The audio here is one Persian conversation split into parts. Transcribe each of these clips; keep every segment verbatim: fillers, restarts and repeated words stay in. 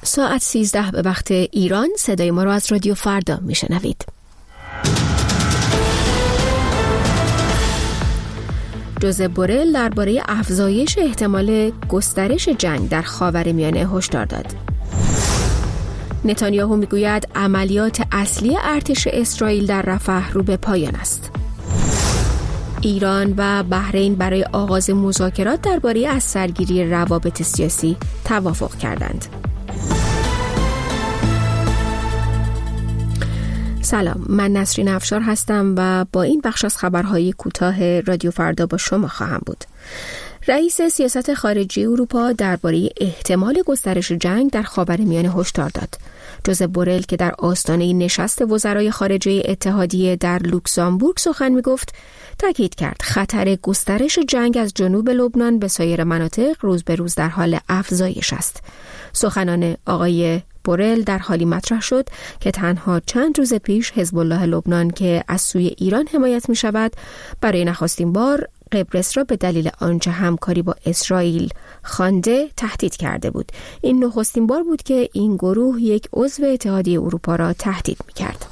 ساعت سیزده به وقت ایران. صدای ما را از رادیو فردا میشنوید. جوزپ بورل درباره افزایش احتمال گسترش جنگ در خاورمیانه هشدار داد. نتانیاهو میگوید عملیات اصلی ارتش اسرائیل در رفح رو به پایان است. ایران و بحرین برای آغاز مذاکرات درباره از سرگیری روابط سیاسی توافق کردند. سلام، من نسرین افشار هستم و با این بخش از خبرهای کوتاه رادیو فردا با شما خواهم بود. رئیس سیاست خارجی اروپا درباره احتمال گسترش جنگ در خاورمیانه هشدار داد. جوزپ بورل که در آستانه نشست وزرای خارجه اتحادیه در لوکزامبورگ سخن می‌گفت، تاکید کرد خطر گسترش جنگ از جنوب لبنان به سایر مناطق روز به روز در حال افزایش است. سخنان آقای بورل در حالی مطرح شد که تنها چند روز پیش حزب الله لبنان که از سوی ایران حمایت می شود برای نخستین بار قبرس را به دلیل آنچه همکاری با اسرائیل خوانده تهدید کرده بود. این نخستین بار بود که این گروه یک عضو اتحادیه اروپا را تهدید می کرد.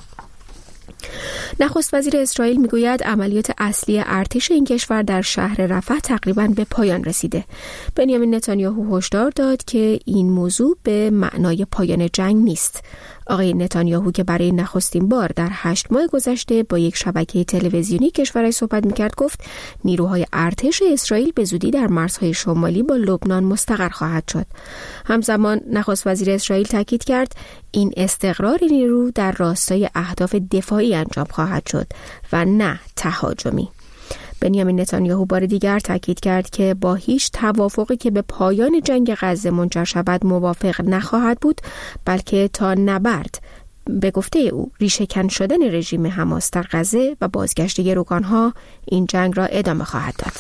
نخست وزیر اسرائیل میگوید عملیات اصلی ارتش این کشور در شهر رفح تقریباً به پایان رسیده. بنیامین نتانیاهو هشدار داد که این موضوع به معنای پایان جنگ نیست. آقای نتانیاهو که برای نخستین بار در هشت ماه گذشته با یک شبکه تلویزیونی کشورش صحبت میکرد گفت نیروهای ارتش اسرائیل به زودی در مرزهای شمالی با لبنان مستقر خواهد شد. همزمان نخست وزیر اسرائیل تاکید کرد این استقرار نیرو در راستای اهداف دفاعی انجام خواهد شد و نه تهاجمی. بنیامین نتانیاهو بار دیگر تاکید کرد که با هیچ توافقی که به پایان جنگ غزه منجر شود موافق نخواهد بود، بلکه تا نبرد به گفته او ریشه‌کن شدن رژیم حماس در غزه و بازگشت گروگانها این جنگ را ادامه خواهد داد.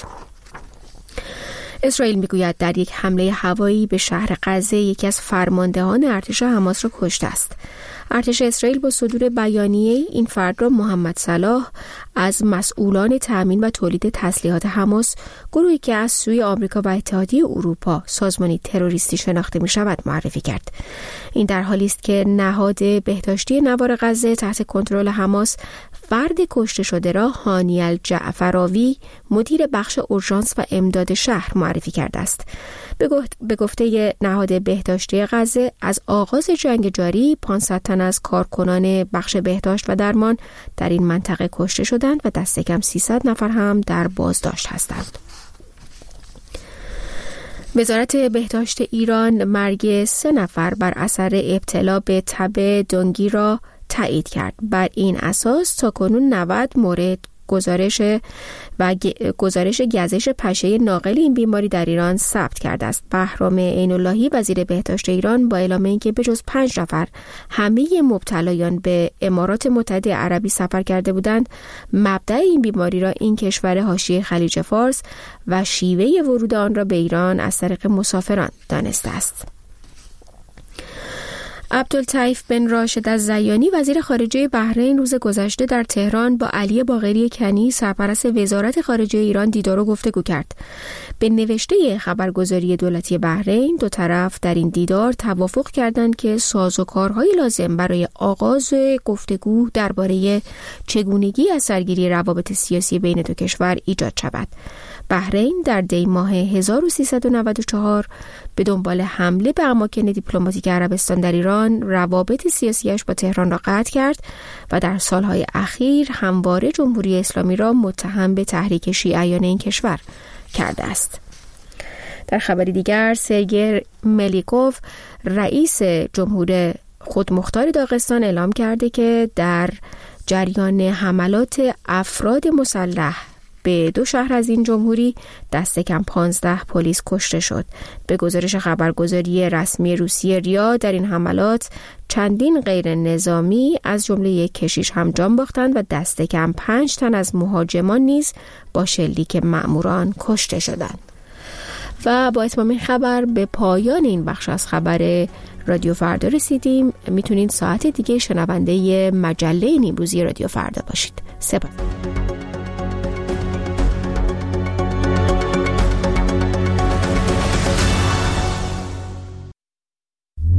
اسرائیل میگوید در یک حمله هوایی به شهر غزه یکی از فرماندهان ارتش حماس را کشته است. ارتش اسرائیل با صدور بیانیه این فرد را محمد صلاح از مسئولان تأمین و تولید تسلیحات حماس، گروهی که از سوی آمریکا و اتحادیه اروپا سازمانی تروریستی شناخته می شود، معرفی کرد. این در حالی است که نهاد بهداشتی نوار غزه تحت کنترل حماس فرد کشته شده را هانی الجعفراوی مدیر بخش اورژانس و امداد شهر معرفی کرده است. به گفته نهاد بهداشتی غزه از آغاز جنگ جاری پانصد تن از کارکنان بخش بهداشت و درمان در این منطقه کشته شدند و دست کم سیصد نفر هم در بازداشت هستند. وزارت بهداشت ایران مرگ سه نفر بر اثر ابتلا به تب دنگی را تایید کرد. بر این اساس تاکنون نود مورد گزارش و گزارش گزش پشه ناقل این بیماری در ایران ثبت کرده است. بهرام عین‌اللهی وزیر بهداشت ایران با اعلام اینکه بجز پنج نفر همه مبتلایان به امارات متحده عربی سفر کرده بودند، مبدأ این بیماری را این کشور حاشیه خلیج فارس و شیوه ورود آن را به ایران از طریق مسافران دانسته است. عبدالطیف بن راشد الزیانی وزیر خارجه بحرین روز گذشته در تهران با علی باقری کنی سرپرست وزارت خارجه ایران دیدار و گفتگو کرد. به نوشته خبرگزاری دولتی بحرین دو طرف در این دیدار توافق کردند که سازوکارهای لازم برای آغاز گفتگو درباره چگونگی از سرگیری روابط سیاسی بین دو کشور ایجاد شود. بحرین در دی ماه هزار و سیصد و نود و چهار به دنبال حمله به اماکن دیپلماتیک عربستان در ایران روابط سیاسیش با تهران را قطع کرد و در سالهای اخیر همواره جمهوری اسلامی را متهم به تحریک شیعیان این کشور کرده است. در خبری دیگر سرگئی ملیکوف رئیس جمهور خودمختار داغستان اعلام کرده که در جریان حملات افراد مسلح به دو شهر از این جمهوری دست کم پانزده پلیس کشته شد. به گزارش خبرگزاری رسمی روسیه ریا در این حملات چندین غیر نظامی از جمله یک کشیش هم جان باختند و دست کم پنج تن از مهاجمان نیز با شلیک مأموران کشته شدند. و با اتمام این خبر به پایان این بخش از خبر رادیو فردا رسیدیم. میتونید ساعت دیگه شنونده مجله نیمروزی رادیو فردا باشید. سپاس.